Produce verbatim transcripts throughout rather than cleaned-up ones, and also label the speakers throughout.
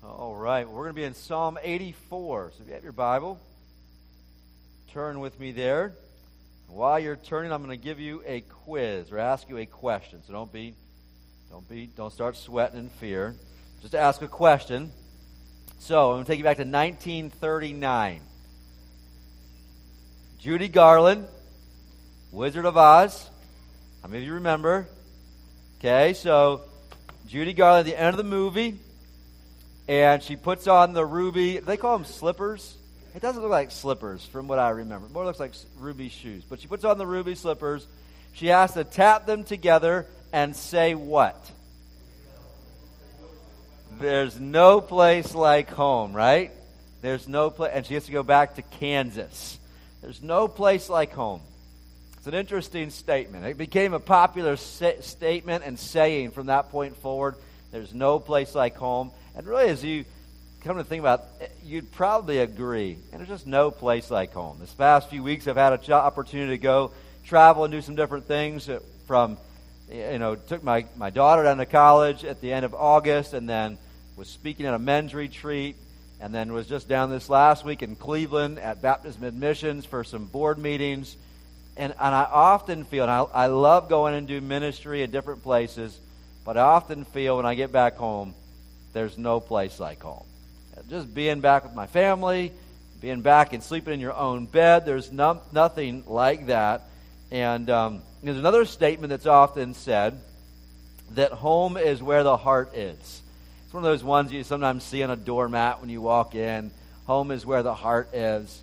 Speaker 1: All right, we're going to be in Psalm eighty-four. So if you have your Bible, turn with me there. While you're turning, I'm going to give you a quiz or ask you a question. So don't be, don't be, don't start sweating in fear. Just ask a question. So I'm going to take you back to nineteen thirty-nine. Judy Garland, Wizard of Oz. How many of you remember? Okay, so Judy Garland at the end of the movie, and she puts on the ruby, they call them slippers. It doesn't look like slippers from what I remember. It more looks like ruby shoes. But she puts on the ruby slippers. She has to tap them together and say what? There's no place like home, right? There's no place, and she has to go back to Kansas. There's no place like home. It's an interesting statement. It became a popular sa- statement and saying from that point forward. There's no place like home. And really, as you come to think about it, you'd probably agree. And there's just no place like home. This past few weeks, I've had an opportunity to go travel and do some different things. From, you know, took my, my daughter down to college at the end of August, and then was speaking at a men's retreat, and then was just down this last week in Cleveland at Baptist Mid-Missions for some board meetings. And, and I often feel, and I, I love going and do ministry at different places, but I often feel when I get back home, there's no place like home. Just being back with my family, being back and sleeping in your own bed, there's no, nothing like that. And um, there's another statement that's often said, that home is where the heart is. It's one of those ones you sometimes see on a doormat when you walk in. Home is where the heart is.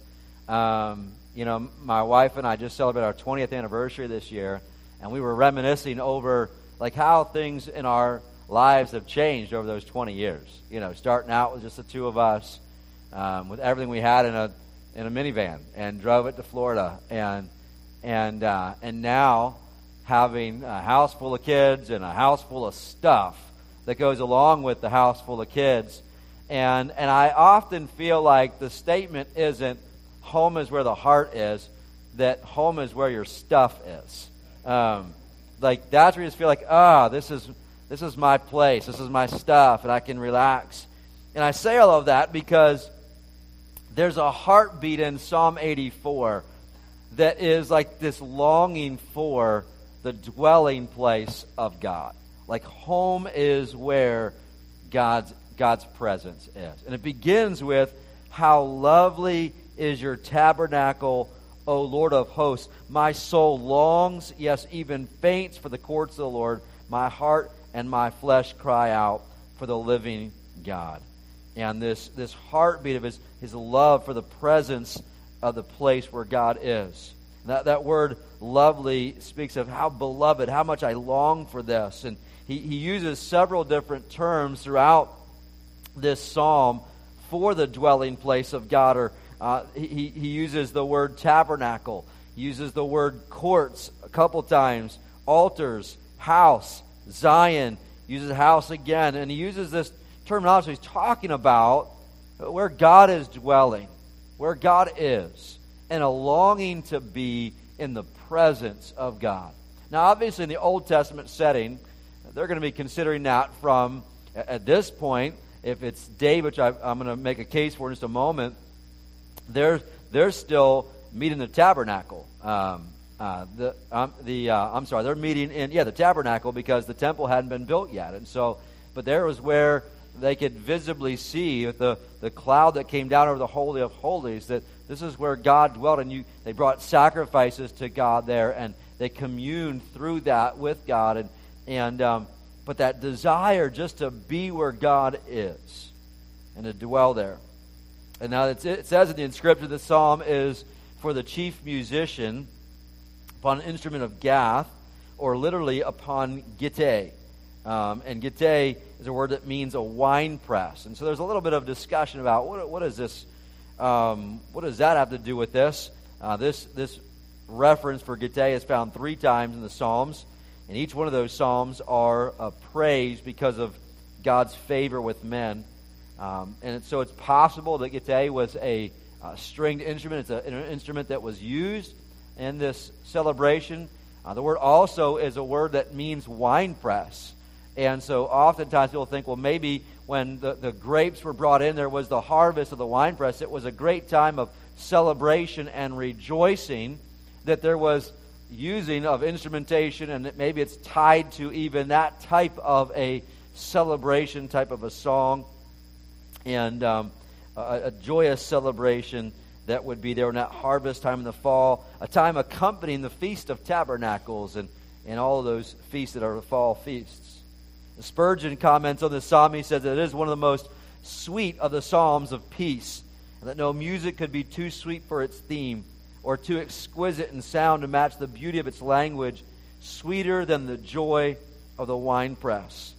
Speaker 1: Um, you know, my wife and I just celebrated our twentieth anniversary this year, and we were reminiscing over like how things in our lives have changed over those twenty years. You know, starting out with just the two of us, um, with everything we had in a in a minivan, and drove it to Florida, and and uh, and now having a house full of kids and a house full of stuff that goes along with the house full of kids. And and I often feel like the statement isn't home is where the heart is, that home is where your stuff is. Um, like that's where you just feel like, ah, this is this is my place, this is my stuff, and I can relax. And I say all of that because there's a heartbeat in Psalm eighty-four that is like this longing for the dwelling place of God. Like home is where God's God's presence is. And it begins with, how lovely is your tabernacle, O Lord of hosts. My soul longs, yes, even faints for the courts of the Lord. My heart and my flesh cry out for the living God. And this, this heartbeat of his, his love for the presence of the place where God is. That, that word lovely speaks of how beloved, how much I long for this. And he, he uses several different terms throughout this psalm for the dwelling place of God. Or uh, he, he uses the word tabernacle. He uses the word courts a couple times. Altars, house, Zion. Uses house again. And he uses this terminology. He's talking about where God is dwelling, where God is, and a longing to be in the presence of God. Now, obviously, in the Old Testament setting, they're going to be considering that from, at this point, if it's David, which I, I'm going to make a case for in just a moment, they're, they're still meeting the tabernacle. Um, uh, the um, the uh, I'm sorry, they're meeting in, yeah, the tabernacle, because the temple hadn't been built yet. And so, but there was where they could visibly see with the, the cloud that came down over the Holy of Holies, that this is where God dwelt, and you they brought sacrifices to God there, and they communed through that with God, and and um, but that desire just to be where God is and to dwell there. And now it's, it says in the inscription, the psalm is for the chief musician upon an instrument of Gath, or literally upon gittay. Um, and gittay is a word that means a wine press. And so there's a little bit of discussion about what what is this. Um, what does that have to do with this? Uh, this this reference for gittay is found three times in the Psalms, and each one of those Psalms are a praise because of God's favor with men. Um, and so it's possible that gittay was a uh, stringed instrument. It's a, an instrument that was used in this celebration. Uh, the word also is a word that means wine press. And so oftentimes people think, well, maybe when the, the grapes were brought in, there was the harvest of the winepress. It was a great time of celebration and rejoicing that there was using of instrumentation, and that maybe it's tied to even that type of a celebration, type of a song, and um, a, a joyous celebration that would be there in that harvest time in the fall, a time accompanying the Feast of Tabernacles and, and all of those feasts that are the fall feasts. Spurgeon comments on this psalm. He says that it is one of the most sweet of the psalms of peace, and that no music could be too sweet for its theme, or too exquisite in sound to match the beauty of its language, sweeter than the joy of the winepress.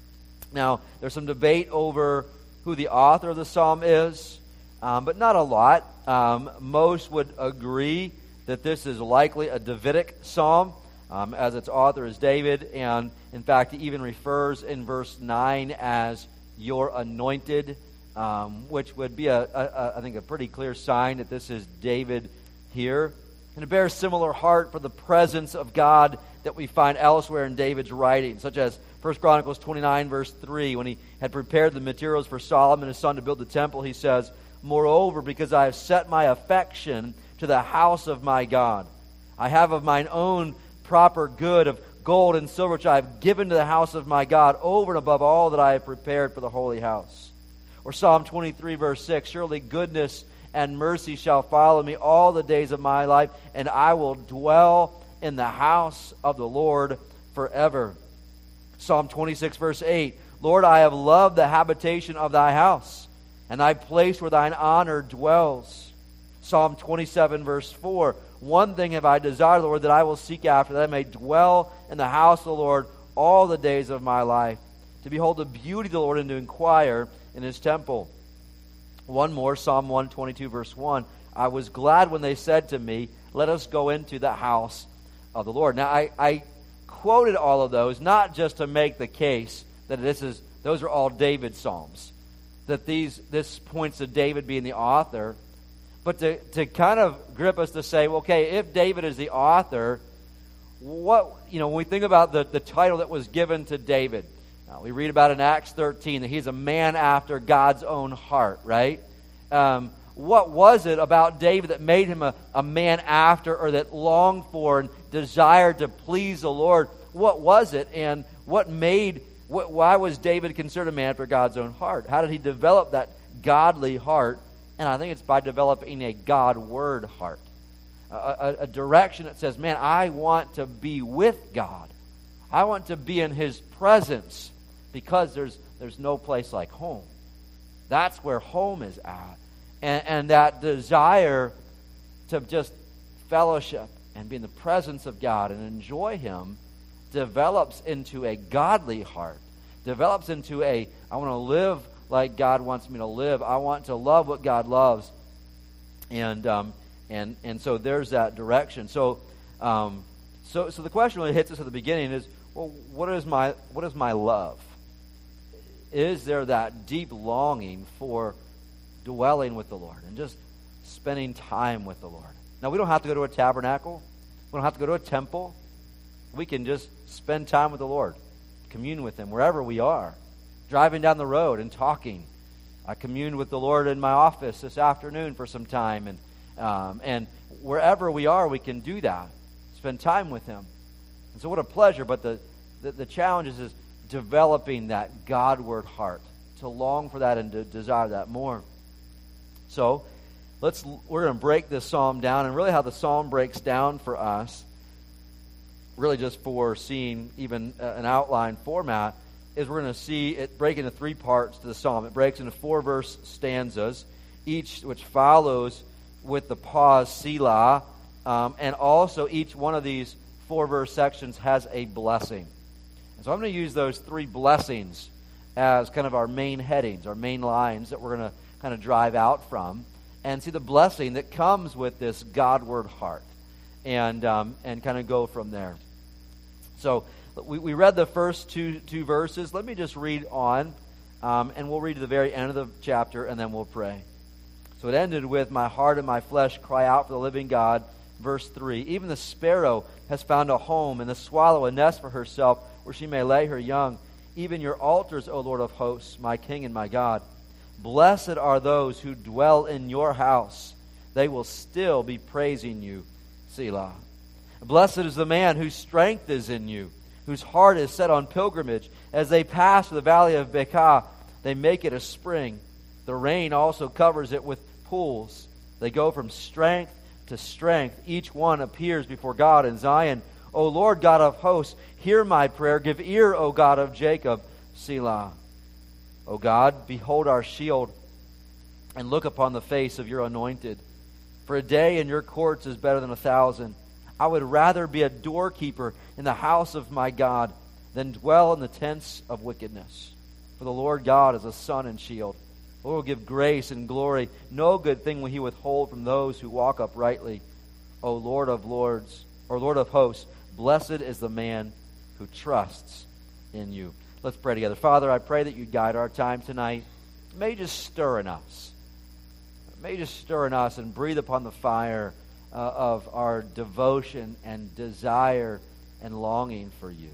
Speaker 1: Now, there's some debate over who the author of the psalm is, um, but not a lot. Um, most would agree that this is likely a Davidic psalm, um, as its author is David, and in fact, he even refers in verse nine as your anointed, um, which would be, a, a, a, I think, a pretty clear sign that this is David here, and it bears similar heart for the presence of God that we find elsewhere in David's writing, such as First Chronicles twenty-nine, verse three, when he had prepared the materials for Solomon his son to build the temple, he says, moreover, because I have set my affection to the house of my God, I have of mine own proper good of gold and silver, which I have given to the house of my God, over and above all that I have prepared for the holy house. Or Psalm twenty-three, verse six, surely goodness and mercy shall follow me all the days of my life, and I will dwell in the house of the Lord forever. Psalm twenty-six, verse eight, Lord, I have loved the habitation of thy house, and thy place where thine honor dwells. Psalm twenty-seven, verse four, one thing have I desired, Lord, that I will seek after, that I may dwell in the house of the Lord all the days of my life, to behold the beauty of the Lord and to inquire in his temple. One more, Psalm one twenty-two, verse one. I was glad when they said to me, let us go into the house of the Lord. Now, I, I quoted all of those, not just to make the case that this is those are all David's psalms, that these this points to David being the author, but to, to kind of grip us to say, well, okay, if David is the author, what, you know, when we think about the, the title that was given to David, Uh, we read about in Acts thirteen that he's a man after God's own heart, right? Um, what was it about David that made him a, a man after, or that longed for and desired to please the Lord? What was it, and what made, what, why was David considered a man after God's own heart? How did he develop that godly heart? And I think it's by developing a God-word heart. A, a, a direction that says, man, I want to be with God. I want to be in his presence. Because there's there's no place like home. That's where home is at. And, and that desire to just fellowship and be in the presence of God and enjoy him develops into a godly heart. Develops into a, I want to live like God wants me to live. I want to love what God loves. And um, and and so there's that direction. So um, so so the question really hits us at the beginning is, well, what is my what is my love? Is there that deep longing for dwelling with the Lord and just spending time with the Lord? Now, we don't have to go to a tabernacle. We don't have to go to a temple. We can just spend time with the Lord, commune with him wherever we are. Driving down the road and talking. I communed with the Lord in my office this afternoon for some time. And, um, and wherever we are, we can do that. Spend time with him. And so what a pleasure. But the, the, the challenge is, is developing that God-word heart, to long for that and to desire that more. So, let's we're going to break this psalm down, and really how the psalm breaks down for us, really just for seeing even an outline format, is we're going to see it break into three parts to the psalm. It breaks into four verse stanzas, each which follows with the pause Selah, um, and also each one of these four verse sections has a blessing. And so I'm going to use those three blessings as kind of our main headings, our main lines that we're going to kind of drive out from, and see the blessing that comes with this God-word heart, and um, and kind of go from there. So we, we read the first two two verses. Let me just read on, um, and we'll read to the very end of the chapter, and then we'll pray. So it ended with, my heart and my flesh cry out for the living God. Verse three, even the sparrow has found a home, and the swallow a nest for herself, where she may lay her young. even your altars, O Lord of hosts, my King and my God. Blessed are those who dwell in your house. They will still be praising you, Selah. Blessed is the man whose strength is in you, whose heart is set on pilgrimage. As they pass through the valley of Baca, they make it a spring. The rain also covers it with pools. They go from strength to strength. Each one appears before God in Zion. O Lord God of hosts, hear my prayer. Give ear, O God of Jacob, Selah. O God, behold our shield, and look upon the face of your anointed. For a day in your courts is better than a thousand. I would rather be a doorkeeper in the house of my God than dwell in the tents of wickedness. For the Lord God is a sun and shield. The Lord will give grace and glory. No good thing will he withhold from those who walk uprightly. O Lord of lords, or Lord of hosts, blessed is the man who trusts in you. Let's pray together. Father, I pray that you guide our time tonight. May you just stir in us. May you just stir in us and breathe upon the fire uh, of our devotion and desire and longing for you.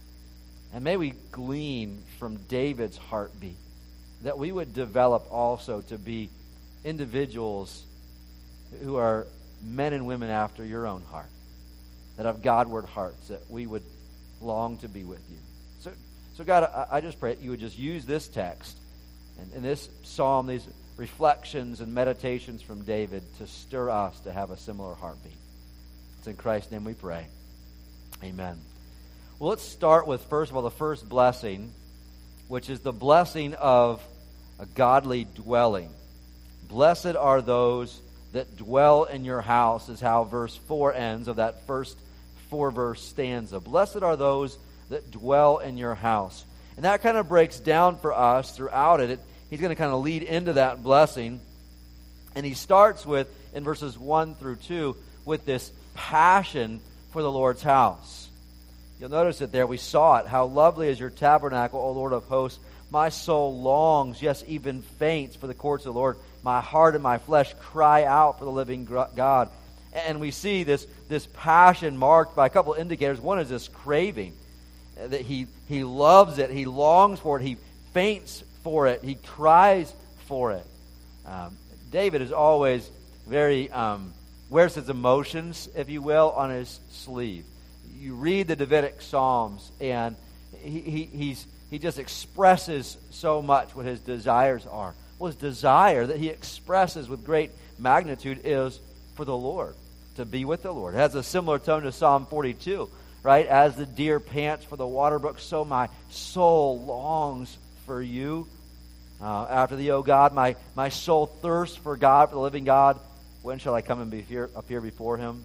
Speaker 1: And may we glean from David's heartbeat that we would develop also to be individuals who are men and women after your own heart, that have Godward hearts, that we would long to be with you. So, so God, I, I just pray that you would just use this text and, and this psalm, these reflections and meditations from David to stir us to have a similar heartbeat. It's in Christ's name we pray. Amen. Well, let's start with, first of all, the first blessing, which is the blessing of a godly dwelling. Blessed are those that dwell in your house, is how verse four ends of that first four-verse stanza. Blessed are those that dwell in your house. And that kind of breaks down for us throughout it. it he's going to kind of lead into that blessing. And he starts with, in verses one through two, with this passion for the Lord's house. You'll notice it there. We saw it. How lovely is your tabernacle, O Lord of hosts. My soul longs, yes, even faints for the courts of the Lord. My heart and my flesh cry out for the living God. And we see this, this passion marked by a couple of indicators. One is this craving, that he, he loves it. He longs for it. He faints for it. He cries for it. Um, David is always very, um, wears his emotions, if you will, on his sleeve. You read the Davidic Psalms, and he, he he's he just expresses so much what his desires are. Well, his desire that he expresses with great magnitude is for the Lord, to be with the Lord. It has a similar tone to Psalm forty-two, right? As the deer pants for the water brook, so my soul longs for you. Uh, after thee, O God, my, my soul thirsts for God, for the living God. When shall I come and be here, appear before him?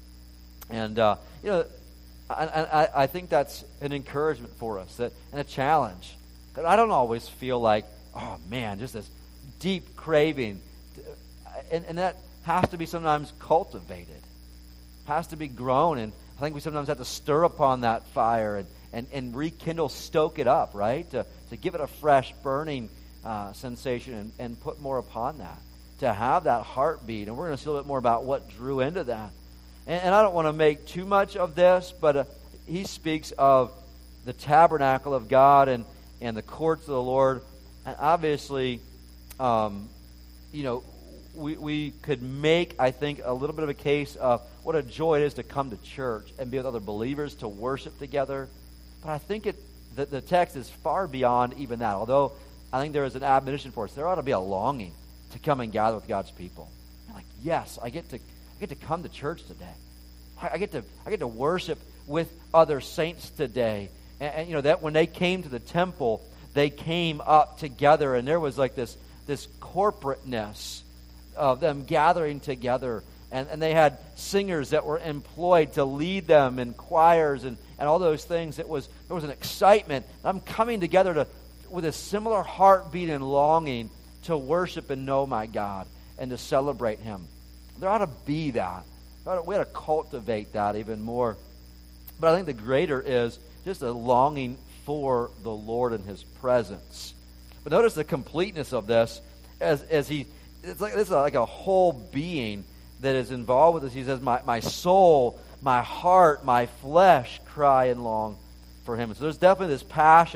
Speaker 1: And, uh, you know, I, I, I think that's an encouragement for us, that, and a challenge. Because I don't always feel like, oh man, just this deep craving. And, and that has to be sometimes cultivated, has to be grown. And I think we sometimes have to stir upon that fire and, and, and rekindle, stoke it up, right? To, to give it a fresh, burning uh, sensation and, and put more upon that. To have that heartbeat. And we're going to see a little bit more about what drew into that. And I don't want to make too much of this, but uh, he speaks of the tabernacle of God and, and the courts of the Lord. And obviously, um, you know, we, we could make, I think, a little bit of a case of what a joy it is to come to church and be with other believers, to worship together. But I think it the, the text is far beyond even that. Although I think there is an admonition for us. There ought to be a longing to come and gather with God's people. You're like, yes, I get to I get to come to church today. I get to I get to worship with other saints today. And, and you know that when they came to the temple, they came up together, and there was like this this corporateness of them gathering together. And, and they had singers that were employed to lead them in choirs and, and all those things. It was there was an excitement. I'm coming together to with a similar heartbeat and longing to worship and know my God and to celebrate him. There ought to be that. We ought to cultivate that even more. But I think the greater is just a longing for the Lord and his presence. But notice the completeness of this as as he it's like this is like a whole being that is involved with this. He says, My my soul, my heart, my flesh cry and long for him. So there's definitely this passion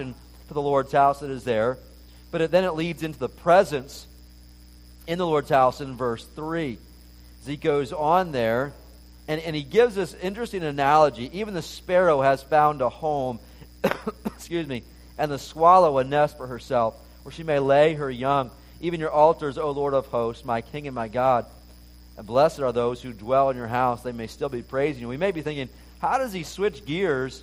Speaker 1: for the Lord's house that is there. But it, then it leads into the presence in the Lord's house in verse three. As he goes on there, and, and he gives this interesting analogy. Even the sparrow has found a home, excuse me, and the swallow a nest for herself, where she may lay her young. Even your altars, O Lord of hosts, my King and my God. And blessed are those who dwell in your house. They may still be praising you. We may be thinking, how does he switch gears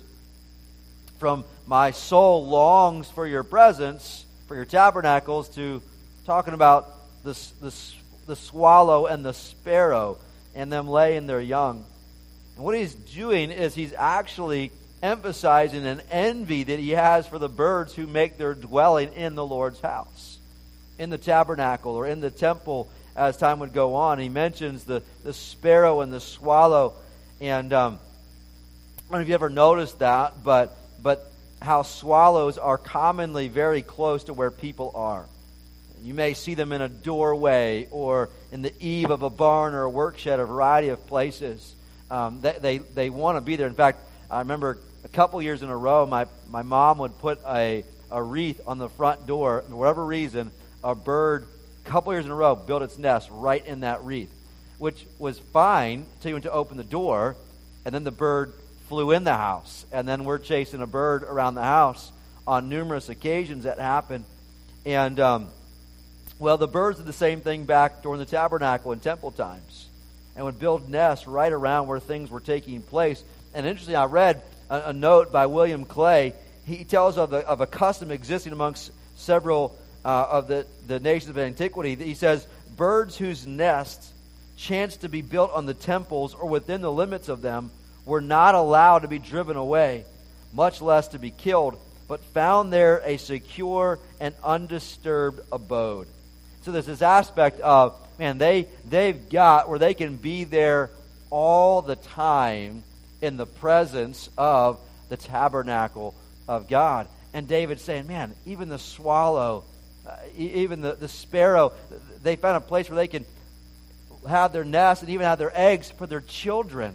Speaker 1: from my soul longs for your presence, for your tabernacles, to talking about the, the, the swallow and the sparrow and them laying their young? And what he's doing is he's actually emphasizing an envy that he has for the birds who make their dwelling in the Lord's house, in the tabernacle or in the temple as time would go on. He mentions the, the sparrow and the swallow. And um, I don't know if you ever noticed that, but but how swallows are commonly very close to where people are. You may see them in a doorway or in the eave of a barn or a work shed, a variety of places. Um, they they, they want to be there. In fact, I remember a couple years in a row, my, my mom would put a, a wreath on the front door. For whatever reason, a bird, a couple years in a row, built its nest right in that wreath, which was fine until you went to open the door, and then the bird flew in the house. And then we're chasing a bird around the house on numerous occasions that happened. And, um, well, the birds did the same thing back during the tabernacle and temple times, and would build nests right around where things were taking place. And interestingly, I read a, a note by William Clay. He tells of, the, of a custom existing amongst several uh, of the, the nations of antiquity. He says, birds whose nests chanced to be built on the temples or within the limits of them were not allowed to be driven away, much less to be killed, but found there a secure and undisturbed abode. So there's this aspect of, man, they, they've got where they can be there all the time in the presence of the tabernacle of God. And David's saying, man, even the swallow, uh, even the, the sparrow, they found a place where they can have their nest and even have their eggs for their children.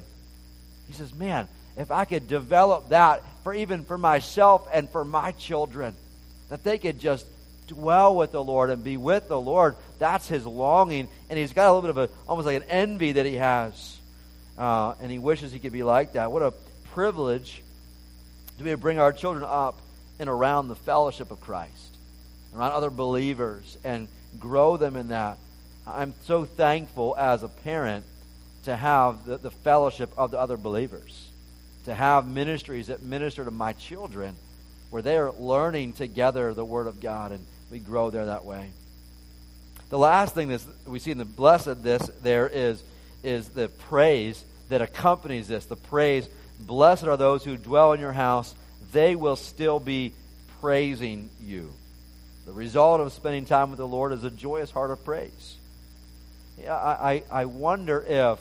Speaker 1: He says, man, if I could develop that for even for myself and for my children, that they could just dwell with the Lord and be with the Lord, that's his longing. And he's got a little bit of a, almost like an envy that he has. Uh, and he wishes he could be like that. What a privilege to be able to bring our children up and around the fellowship of Christ, around other believers, and grow them in that. I'm so thankful as a parent to have the, the fellowship of the other believers, to have ministries that minister to my children where they are learning together the Word of God, and we grow there that way. The last thing that we see in the blessed this there is, is the praise that accompanies this. The praise, blessed are those who dwell in your house, they will still be praising you. The result of spending time with the Lord is a joyous heart of praise. Yeah, I, I, I wonder if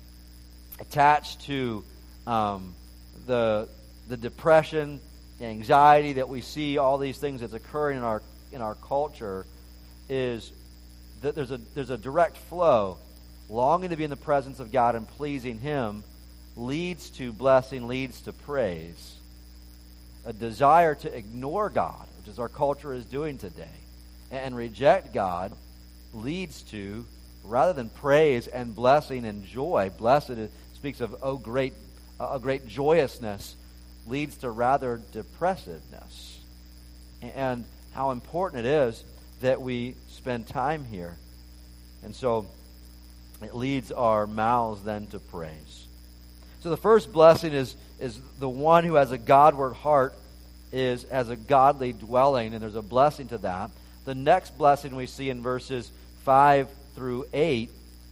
Speaker 1: attached to um, the the depression, the anxiety that we see, all these things that's occurring in our in our culture, is that there's a there's a direct flow. Longing to be in the presence of God and pleasing Him leads to blessing, leads to praise. A desire to ignore God, which is our culture is doing today, and reject God leads to, rather than praise and blessing and joy, blessed is, speaks of oh great, uh, a great joyousness, leads to rather depressiveness. And how important it is that we spend time here. And so it leads our mouths then to praise. So the first blessing is, is the one who has a Godward heart is has a godly dwelling, and there's a blessing to that. The next blessing we see in verses five through eight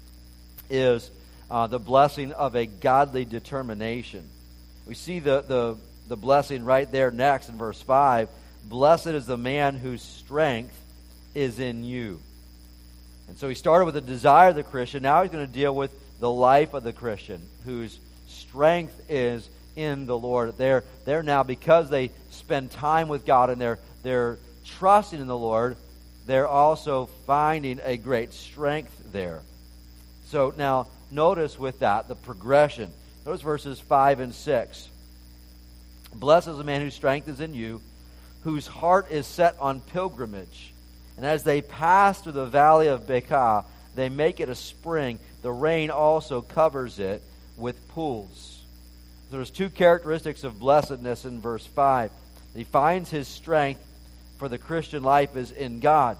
Speaker 1: is uh, the blessing of a godly determination. We see the, the, the blessing right there next in verse five. Blessed is the man whose strength is in you. And so he started with the desire of the Christian. Now he's going to deal with the life of the Christian, whose strength is in the Lord. They're, they're now, because they spend time with God and they're, they're trusting in the Lord, they're also finding a great strength there. So now, notice with that, the progression. Notice verses five and six. Blessed is the man whose strength is in you, whose heart is set on pilgrimage. And as they pass through the valley of Baca, they make it a spring. The rain also covers it with pools. There's two characteristics of blessedness in verse five. He finds his strength for the Christian life is in God.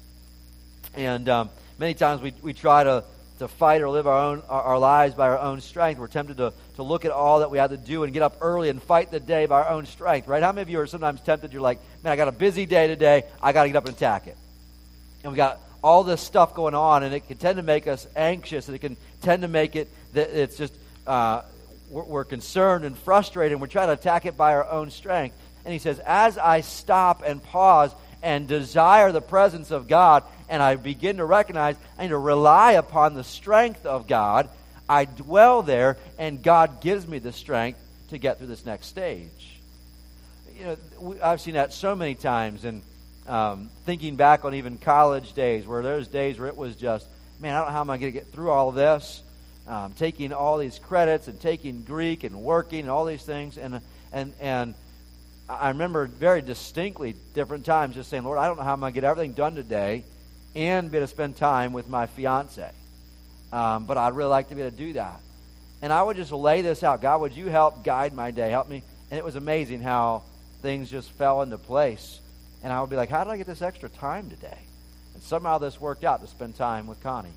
Speaker 1: And um, many times we, we try to, to fight or live our own our, our lives by our own strength. We're tempted to, to look at all that we have to do and get up early and fight the day by our own strength, right? How many of you are sometimes tempted? You're like, man, I got a busy day today. I got to get up and attack it. And we got all this stuff going on, and it can tend to make us anxious, and it can tend to make it that it's just uh, we're, we're concerned and frustrated, and we're trying to attack it by our own strength. And he says, as I stop and pause and desire the presence of God, and I begin to recognize I need to rely upon the strength of God, I dwell there, and God gives me the strength to get through this next stage. You know, we, I've seen that so many times, and Um, thinking back on even college days, where there's days where it was just, man, I don't know how am I going to get through all of this. Um, taking all these credits and taking Greek and working and all these things, and and and I remember very distinctly different times just saying, Lord, I don't know how I'm going to get everything done today, and be able to spend time with my fiance. Um, but I'd really like to be able to do that. And I would just lay this out. God, would you help guide my day? Help me. And it was amazing how things just fell into place. And I would be like, how did I get this extra time today? And somehow this worked out to spend time with Connie.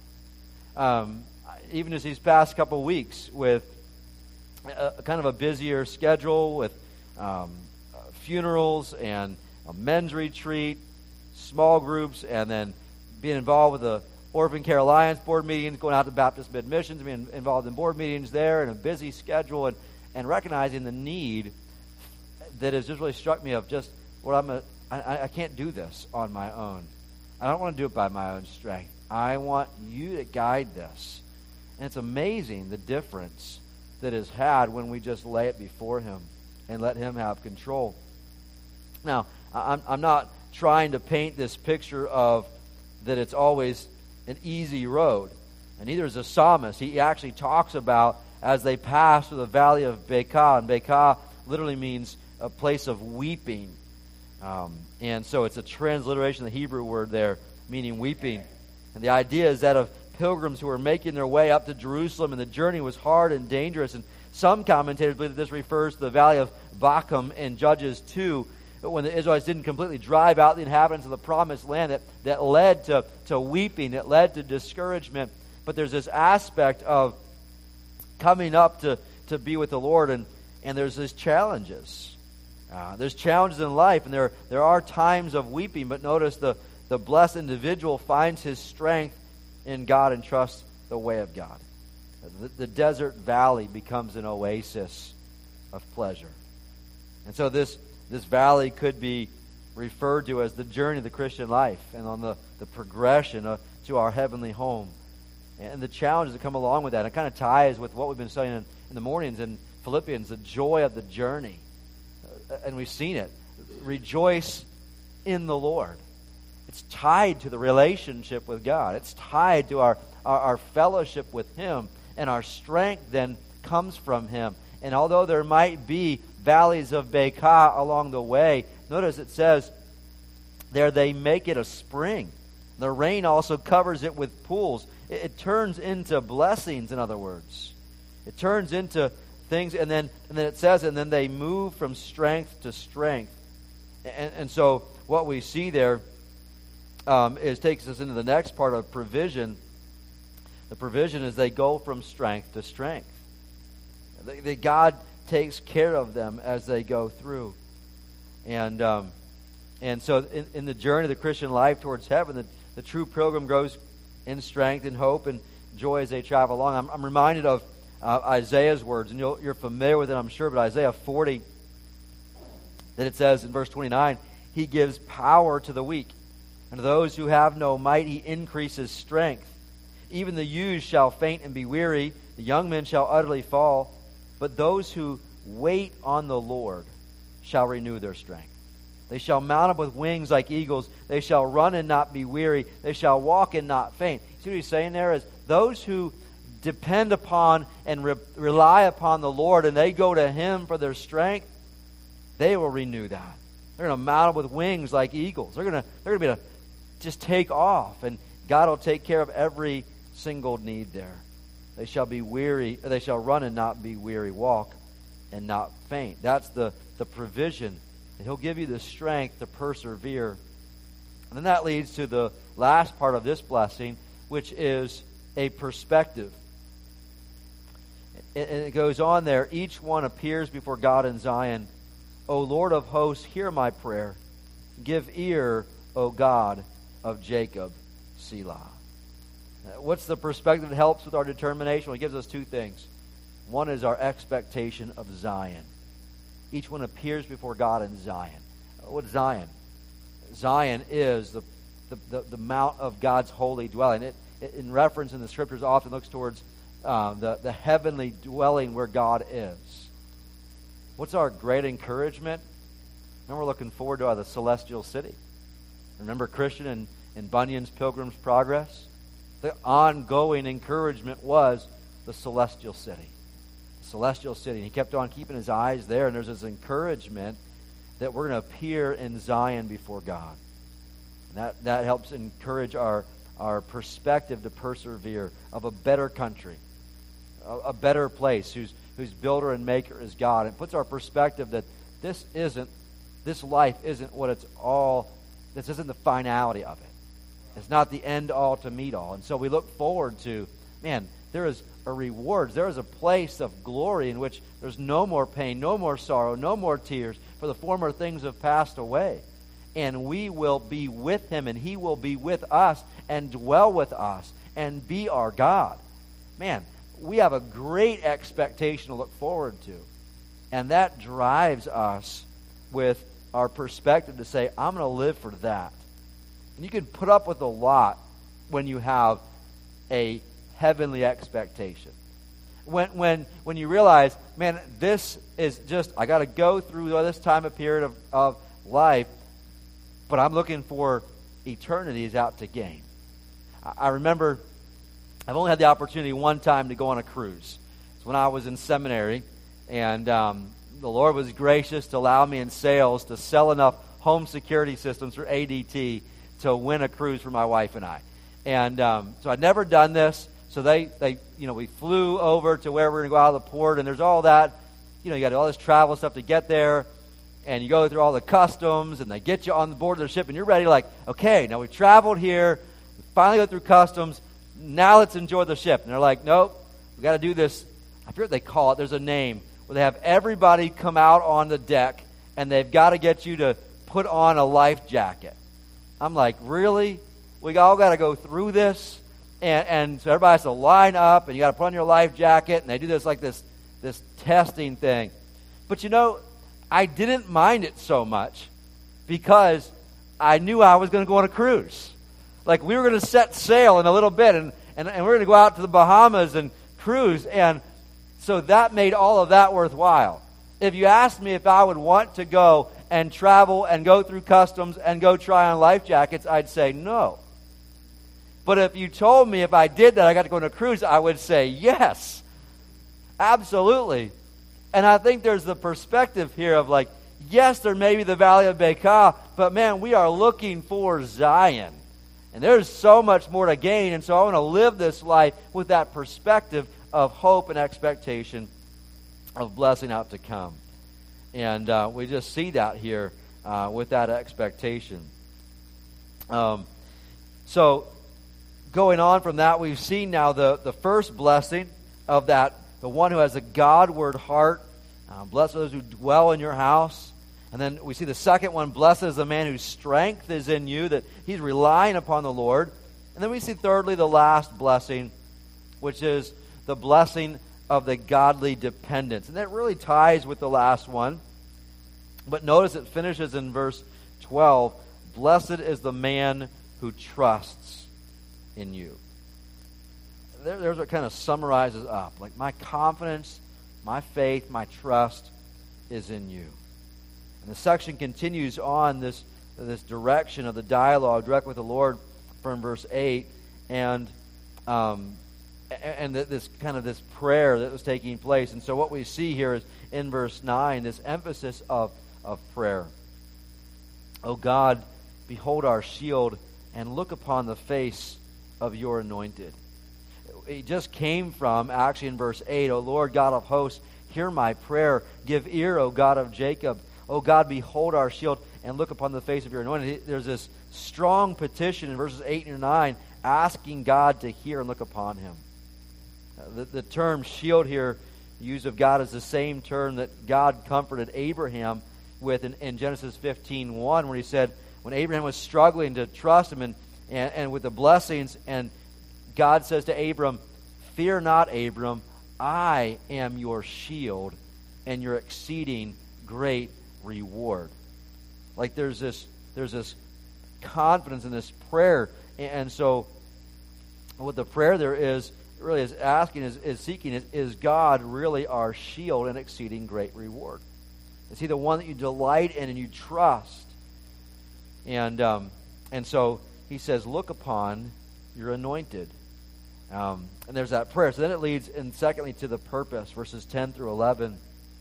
Speaker 1: Um, even as these past couple of weeks with a, a kind of a busier schedule with um, uh, funerals and a men's retreat, small groups, and then being involved with the Orphan Care Alliance board meetings, going out to Baptist Mid-Missions, being involved in board meetings there, and a busy schedule, and, and recognizing the need that has just really struck me of just, well, I'm a I, I can't do this on my own. I don't want to do it by my own strength. I want you to guide this. And it's amazing the difference that is had when we just lay it before him and let him have control. Now, I'm, I'm not trying to paint this picture of that it's always an easy road. And neither is the psalmist. He actually talks about as they pass through the valley of Baca. And Baca literally means a place of weeping. Um, and so it's a transliteration of the Hebrew word there, meaning weeping. And the idea is that of pilgrims who were making their way up to Jerusalem, and the journey was hard and dangerous. And some commentators believe that this refers to the valley of Bachem in Judges two, when the Israelites didn't completely drive out the inhabitants of the promised land, that, that led to, to weeping, that led to discouragement. But there's this aspect of coming up to, to be with the Lord, and, and there's these challenges. Uh, there's challenges in life, and there there are times of weeping, but notice the, the blessed individual finds his strength in God and trusts the way of God. The, the desert valley becomes an oasis of pleasure. And so this, this valley could be referred to as the journey of the Christian life, and on the, the progression of, to our heavenly home. And the challenges that come along with that. It kind of ties with what we've been studying in, in the mornings in Philippians, the joy of the journey. And we've seen it. Rejoice in the Lord. It's tied to the relationship with God. It's tied to our, our, our fellowship with him. And our strength then comes from him. And although there might be valleys of Baca along the way, notice it says, there they make it a spring. The rain also covers it with pools. It, it turns into blessings, in other words. It turns into things, and then and then it says, and then they move from strength to strength. And, and so what we see there um, is takes us into the next part of provision. The provision is they go from strength to strength. They, they, God takes care of them as they go through. And um, and so in, in the journey of the Christian life towards heaven, the, the true pilgrim grows in strength and hope and joy as they travel along. I'm, I'm reminded of Uh, Isaiah's words, and you'll, you're familiar with it, I'm sure, but Isaiah forty, that it says in verse twenty-nine, he gives power to the weak, and to those who have no might he increases strength. Even the youths shall faint and be weary, the young men shall utterly fall, but those who wait on the Lord shall renew their strength. They shall mount up with wings like eagles, they shall run and not be weary, they shall walk and not faint. See what he's saying there is, those who depend upon and re- rely upon the Lord, and they go to him for their strength, they will renew that. They're going to mount up with wings like eagles. They're going to they're going to be able to just take off, and God will take care of every single need there. They shall be weary, or they shall run and not be weary, walk and not faint. That's the, the provision. And He'll give you the strength to persevere. And then that leads to the last part of this blessing, which is a perspective. And it goes on there, each one appears before God in Zion. O Lord of hosts, hear my prayer. Give ear, O God of Jacob, Selah. What's the perspective that helps with our determination? Well, it gives us two things. One is our expectation of Zion. Each one appears before God in Zion. What's Zion? Zion is the, the, the, the mount of God's holy dwelling. It, it, in reference in the Scriptures, often looks towards um, the, the heavenly dwelling where God is. What's our great encouragement? And we're looking forward to uh, the celestial city. Remember Christian and, and Bunyan's Pilgrim's Progress? The ongoing encouragement was the celestial city. The celestial city. And he kept on keeping his eyes there, and there's this encouragement that we're going to appear in Zion before God. And that, that helps encourage our, our perspective to persevere of a better country, a, a better place whose, whose builder and maker is God. It puts our perspective that this isn't, this life isn't what it's all, this isn't the finality of it. It's not the end all to meet all. And so we look forward to, man, there is a reward. There is a place of glory in which there's no more pain, no more sorrow, no more tears, for the former things have passed away. And we will be with Him, and He will be with us and dwell with us and be our God. Man, we have a great expectation to look forward to. And that drives us with our perspective to say, I'm going to live for that. And you can put up with a lot when you have a heavenly expectation. When when when you realize, man, this is just, I got to go through this time of period of, of life, but I'm looking for eternities out to gain. I, I remember I've only had the opportunity one time to go on a cruise. It's when I was in seminary, and um, the Lord was gracious to allow me in sales to sell enough home security systems for A D T to win a cruise for my wife and I. And um, so I'd never done this. So they, they, you know, we flew over to where we're going to go out of the port, and there's all that, you know, you got all this travel stuff to get there, and you go through all the customs, and they get you on the board of the ship, and you're ready, like, okay, now we've traveled here, we finally go through customs, now let's enjoy the ship. And they're like, nope, we got to do this, I forget what they call it, there's a name, where they have everybody come out on the deck, and they've got to get you to put on a life jacket. I'm like, really? We all got to go through this? And, and so everybody has to line up, and you got to put on your life jacket, and they do this like this, this testing thing. But you know, I didn't mind it so much because I knew I was going to go on a cruise. Like, we were going to set sail in a little bit, and, and, and we're going to go out to the Bahamas and cruise. And so that made all of that worthwhile. If you asked me if I would want to go and travel and go through customs and go try on life jackets, I'd say no. But if you told me if I did that, I got to go on a cruise, I would say yes. Absolutely. And I think there's the perspective here of like, yes, there may be the Valley of Baca, but man, we are looking for Zion. And there's so much more to gain, and so I want to live this life with that perspective of hope and expectation of blessing out to come. And uh, we just see that here uh, with that expectation. Um, so going on from that, we've seen now the, the first blessing of that, the one who has a Godward heart. Uh, blessed are those who dwell in your house. And then we see the second one, blessed is the man whose strength is in you, that he's relying upon the Lord. And then we see thirdly the last blessing, which is the blessing of the godly dependence. And that really ties with the last one. But notice it finishes in verse twelve. Blessed is the man who trusts in you. There, there's what kind of summarizes up. Like, my confidence, my faith, my trust is in you. And the section continues on this, this direction of the dialogue direct with the Lord from verse eight. And um, and this kind of this prayer that was taking place. And so what we see here is in verse nine, this emphasis of, of prayer. O God, behold our shield, and look upon the face of your anointed. He just came from, actually in verse eight, O Lord God of hosts, hear my prayer. Give ear, O God of Jacob. O God, behold our shield, and look upon the face of your anointed. There's this strong petition in verses eight and nine, asking God to hear and look upon him. The, the term shield here, used of God, is the same term that God comforted Abraham with in, in Genesis fifteen one, where he said, when Abraham was struggling to trust him and, and, and with the blessings, and God says to Abram, fear not, Abram, I am your shield and your exceeding great reward. Like there's this there's this confidence in this prayer. And so what the prayer there is, really is asking, is, is seeking, is, is God really our shield and exceeding great reward? Is he the one that you delight in and you trust? And um, and so he says, look upon your anointed. Um, and there's that prayer. So then it leads, and secondly, to the purpose, verses ten through eleven.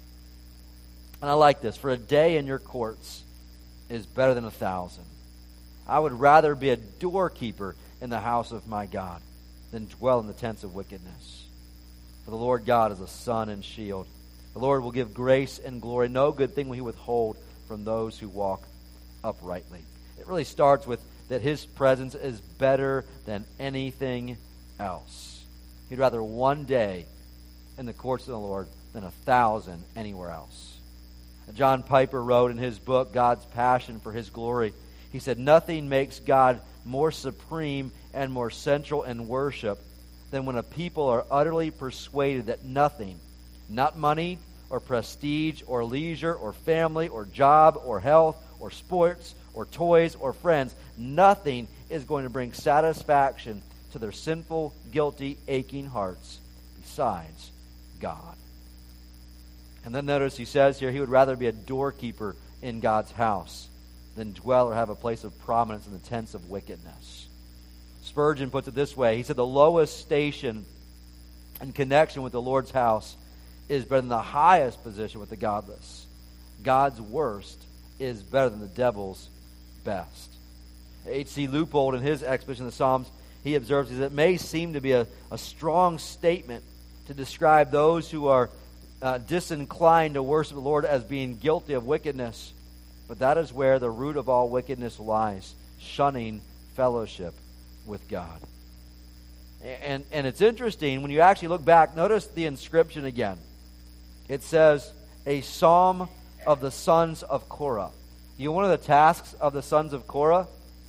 Speaker 1: And I like this. For a day in your courts is better than a thousand. I would rather be a doorkeeper in the house of my God than dwell in the tents of wickedness. For the Lord God is a sun and shield. The Lord will give grace and glory. No good thing will he withhold from those who walk uprightly. It really starts with that his presence is better than anything else. He'd rather one day in the courts of the Lord than a thousand anywhere else. John Piper wrote in his book, God's Passion for His Glory, he said, nothing makes God more supreme and more central in worship than when a people are utterly persuaded that nothing, not money or prestige or leisure or family or job or health or sports or toys or friends, nothing is going to bring satisfaction to their sinful, guilty, aching hearts besides God. And then notice he says here he would rather be a doorkeeper in God's house than dwell or have a place of prominence in the tents of wickedness. Spurgeon puts it this way. He said the lowest station in connection with the Lord's house is better than the highest position with the godless. God's worst is better than the devil's best. H C Leupold, in his exposition of the Psalms, he observes that it may seem to be a, a strong statement to describe those who are uh, disinclined to worship the Lord as being guilty of wickedness. But that is where the root of all wickedness lies, shunning fellowship with God. And, and it's interesting, when you actually look back, notice the inscription again. It says, a psalm of the sons of Korah. You know one of the tasks of the sons of Korah?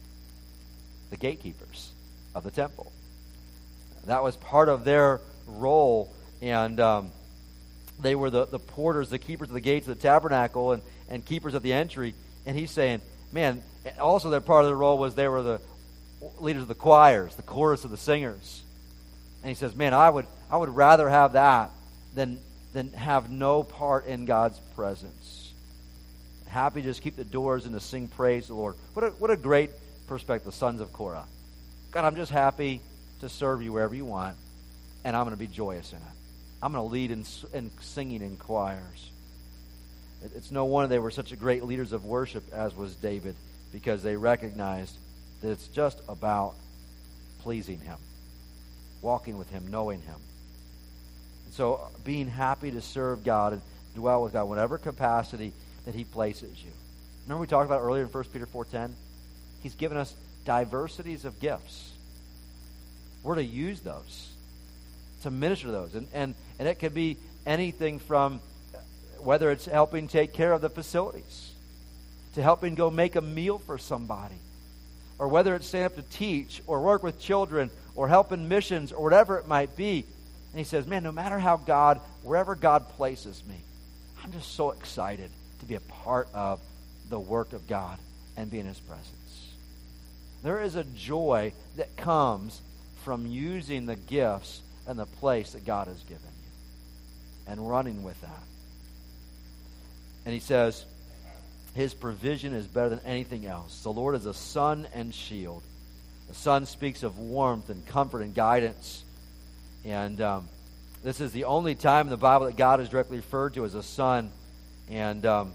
Speaker 1: The gatekeepers of the temple. That was part of their role, and um, they were the, the porters, the keepers of the gates of the tabernacle, and, and keepers of the entry. And he's saying, man, also their part of their role was they were the leaders of the choirs, the chorus of the singers. And he says, man, I would I would rather have that than than have no part in God's presence. Happy to just keep the doors and to sing praise to the Lord. What a, what a great perspective, the sons of Korah. God, I'm just happy to serve you wherever you want, and I'm going to be joyous in it. I'm going to lead in, in singing in choirs. It, it's no wonder they were such a great leaders of worship as was David, because they recognized that it's just about pleasing him, walking with him, knowing him. And so being happy to serve God and dwell with God, whatever capacity that he places you. Remember we talked about earlier in First Peter four ten? He's given us diversities of gifts. We're to use those, to minister to those. And, and, and it could be anything from whether it's helping take care of the facilities, to helping go make a meal for somebody, or whether it's stand up to teach or work with children or help in missions or whatever it might be. And he says, man, no matter how God, wherever God places me, I'm just so excited to be a part of the work of God and be in his presence. There is a joy that comes from using the gifts and the place that God has given you and running with that. And he says, his provision is better than anything else. The Lord is a sun and shield. The sun speaks of warmth and comfort and guidance. And um, this is the only time in the Bible that God is directly referred to as a sun. And um,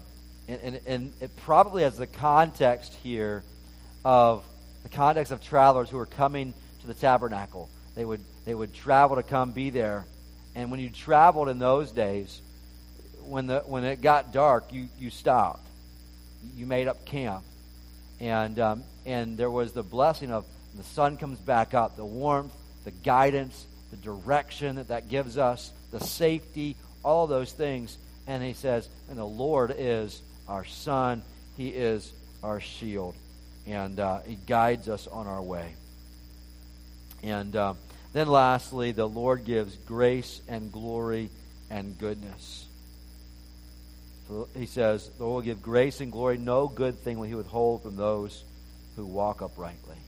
Speaker 1: And, and, and it probably has the context here of the context of travelers who are coming to the tabernacle. They would they would travel to come be there. And when you traveled in those days, when the when it got dark, you, you stopped. You made up camp. And um, and there was the blessing of the sun comes back up, the warmth, the guidance, the direction that that gives us, the safety, all of those things. And he says, and the Lord is our sun. He is our shield. And uh, he guides us on our way. And uh, then lastly, the Lord gives grace and glory and goodness. So he says, the Lord will give grace and glory. No good thing will he withhold from those who walk uprightly.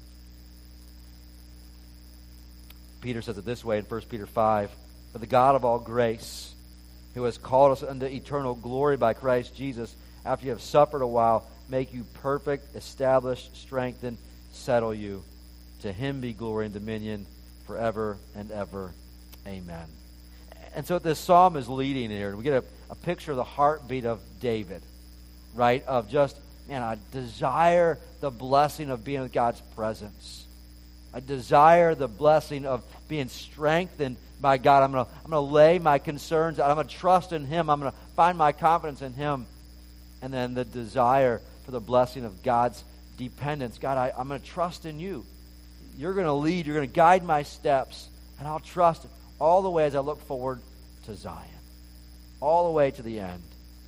Speaker 1: Peter says it this way in First Peter five. But the God of all grace, who has called us unto eternal glory by Christ Jesus, after you have suffered a while, make you perfect, establish, strengthen, settle you. To him be glory and dominion forever and ever. Amen. And so this psalm is leading here. We get a, a picture of the heartbeat of David, right? Of just, man, I desire the blessing of being in God's presence. I desire the blessing of being strengthened by God. I'm going to I'm going to lay my concerns out. I'm going to trust in him. I'm going to find my confidence in him. And then the desire for the blessing of God's dependence. God, I, I'm going to trust in you. You're going to lead. You're going to guide my steps. And I'll trust all the way as I look forward to Zion. All the way to the end.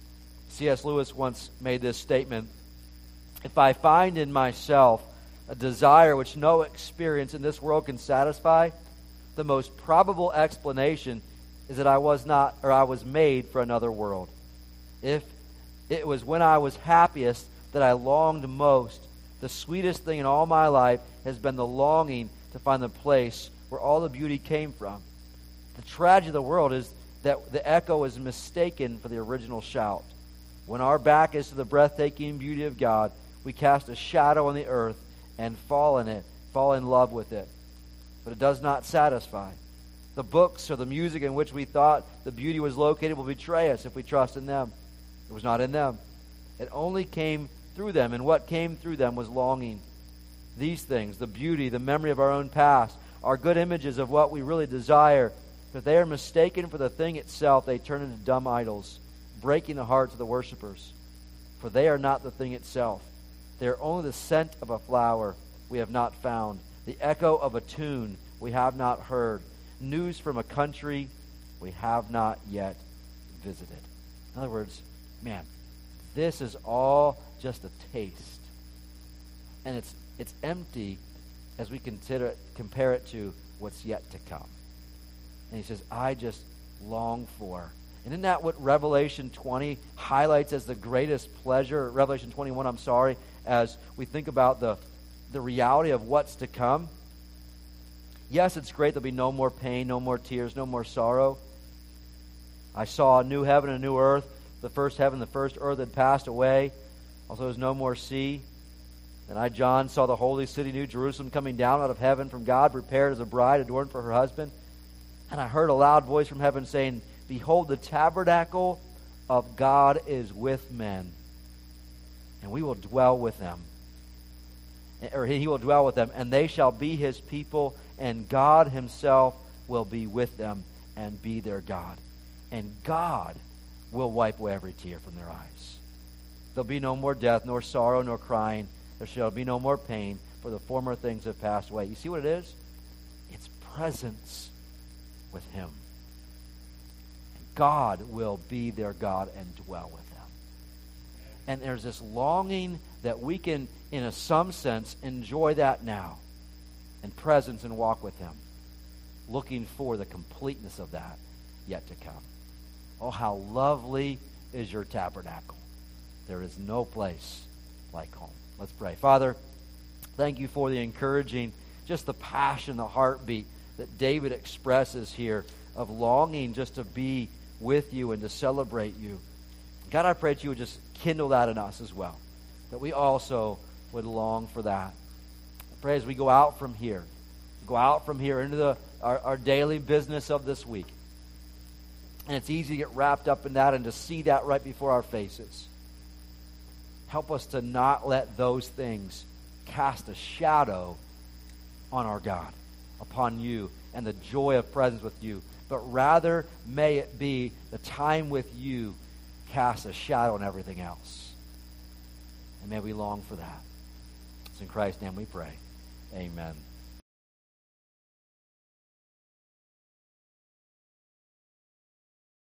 Speaker 1: C S Lewis once made this statement. If I find in myself a desire which no experience in this world can satisfy, the most probable explanation is that I was not, or I was made for another world. If it was when I was happiest that I longed most, the sweetest thing in all my life has been the longing to find the place where all the beauty came from. The tragedy of the world is that the echo is mistaken for the original shout. When our back is to the breathtaking beauty of God, we cast a shadow on the earth and fall in it, fall in love with it. But it does not satisfy. The books or the music in which we thought the beauty was located will betray us if we trust in them. It was not in them. It only came through them, and what came through them was longing. These things, the beauty, the memory of our own past, are good images of what we really desire. But if they are mistaken for the thing itself, they turn into dumb idols, breaking the hearts of the worshipers. For they are not the thing itself. They are only the scent of a flower we have not found, the echo of a tune we have not heard, news from a country we have not yet visited. In other words, man, this is all just a taste. And it's it's empty as we consider it, compare it to what's yet to come. And he says, I just long for. And isn't that what Revelation twenty highlights as the greatest pleasure? Revelation twenty-one, I'm sorry, as we think about the, the reality of what's to come. Yes, it's great. There'll be no more pain, no more tears, no more sorrow. I saw a new heaven and a new earth. The first heaven, the first earth had passed away. Also, there's no more sea. And I, John, saw the holy city, New Jerusalem, coming down out of heaven from God, prepared as a bride adorned for her husband. And I heard a loud voice from heaven saying, Behold, the tabernacle of God is with men, and we will dwell with them. Or he will dwell with them, and they shall be his people, and God himself will be with them and be their God. And God will wipe away every tear from their eyes. There'll be no more death, nor sorrow, nor crying. There shall be no more pain, for the former things have passed away. You see what it is? It's presence with him. And God will be their God and dwell with them. And there's this longing that we can, in a some sense, enjoy that now. And presence and walk with him. Looking for the completeness of that yet to come. Oh, how lovely is your tabernacle. There is no place like home. Let's pray. Father, thank you for the encouraging, just the passion, the heartbeat that David expresses here of longing just to be with you and to celebrate you. God, I pray that you would just kindle that in us as well, that we also would long for that. I pray as we go out from here, go out from here into the our, our daily business of this week. And it's easy to get wrapped up in that and to see that right before our faces. Help us to not let those things cast a shadow on our God, upon you, and the joy of presence with you. But rather, may it be the time with you casts a shadow on everything else. And may we long for that. It's in Christ's name we pray. Amen.